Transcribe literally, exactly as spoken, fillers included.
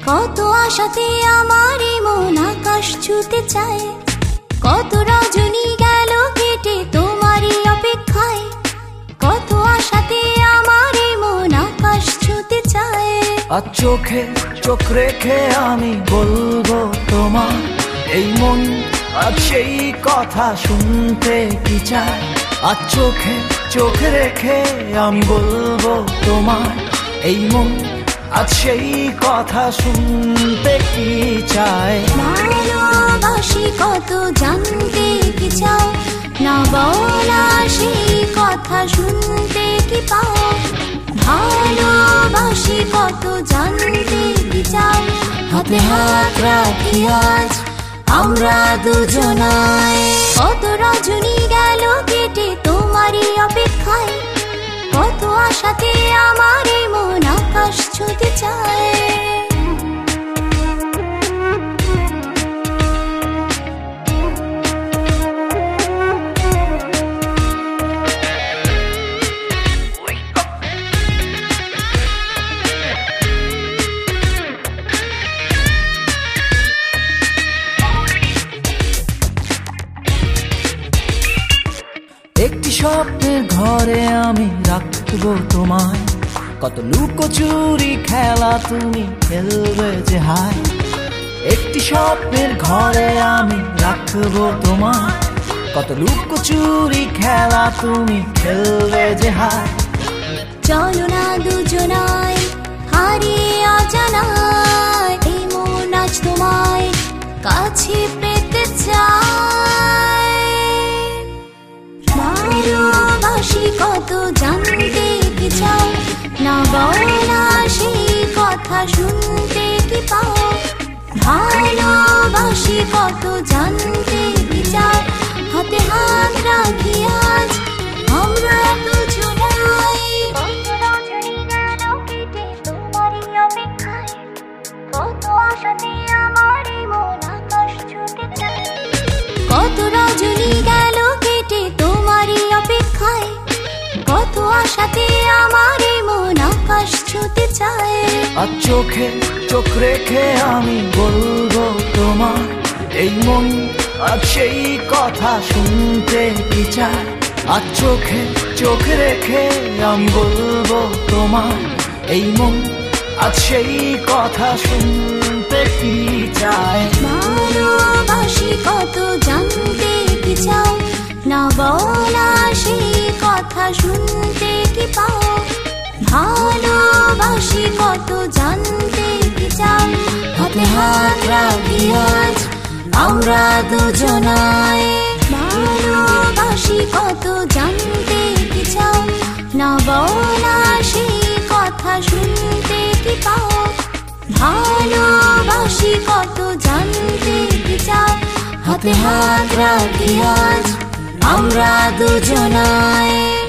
কত আশাতে আমার মন আকাশ ছুতে চায়, কত রজনী গেল কেটে তোমারই অপেক্ষায়, কত আশাতে আমার মন আকাশ ছুতে চায়। আর চোখে চোখ রেখে আমি বলবো তোমার এই মন আজ সেই কথা শুনতে কি চায়। আর চোখে চোখ রেখে আমি বলবো তোমার এই মন আজ সেই কথা শুনতে কি চায়। ভালোবাসি কত জানতে কি চাও, না বলা সেই কথা শুনতে কি পাও। ভালোবাসি কত জানতে কি চাও, হাতে হাত রাখি আজ আমরা দুজনায়। কত রজনী গেল কেটে তোমারই অপেক্ষায়, কত আশাতে আমার মন আকাশ ছুতে চায়। একটি স্বপ্নের ঘরে আমি রাখবো তোমায়, কত লুকোচুরি খেলা তুমি খেলবে যে হায়। একটি স্বপ্নের ঘরে আমি রাখবো তোমায়, কত লুকোচুরি খেলা তুমি খেলবে যে হায়। চলো না দুজনায় হারিয়ে অজানায়, এই মন আজ তোমায় কাছে পেতে চায়। ভালোবাসি কত জানতে কি চাও, না বলা সেই কথা শুনতে কি পাও। ভালোবাসি কত জানতে কি চাও, হাতে হাত রাখি আজ আমরা দুজনায়। কত আশাতে আমার মন আকাশ ছুতে চায়, কত রজনী গেল কেটে তোমারই অপেক্ষায়, কত আশাতে আমার মন আকাশ ছুতে চায়। আর চোখে চোখ রেখে আমি বলবো তোমার এই মন আজ সেই কথা শুনতে কি চায়। আর চোখে চোখ রেখে আমি বলবো তোমার এই মন আজ সেই কথা শুনতে কি চায়। ভালোবাসি কত জানতে কি চাও, না বলা সেই কথা শুনতে কি পাও। ভালোবাসি কত জানতে কি চাও, হাতে হাত রাখি আজ আমরা দুজনায়। ভালোবাসি কত জানতে কি চাও, না বলা সেই কথা শুনতে কি পাও। ভালোবাসি কত জানতে কি চাও, হাতে হাত রাখি আজ আমরা দুজনায়।